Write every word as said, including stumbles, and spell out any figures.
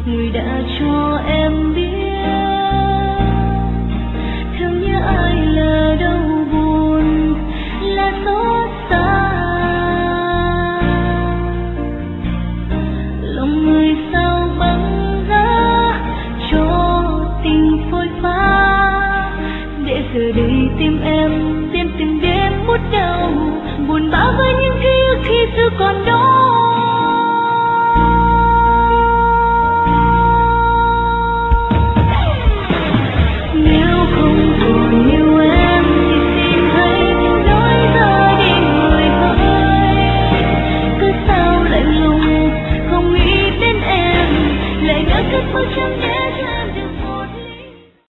người đã cho em biết thương nhớ ai là đau buồn, là xót xa. Lòng người sao băng giá cho tình phôi pha, để giờ đây tim em tìm tìm đêm bút đầu buồn bã với những ký ức khi xưa còn đó.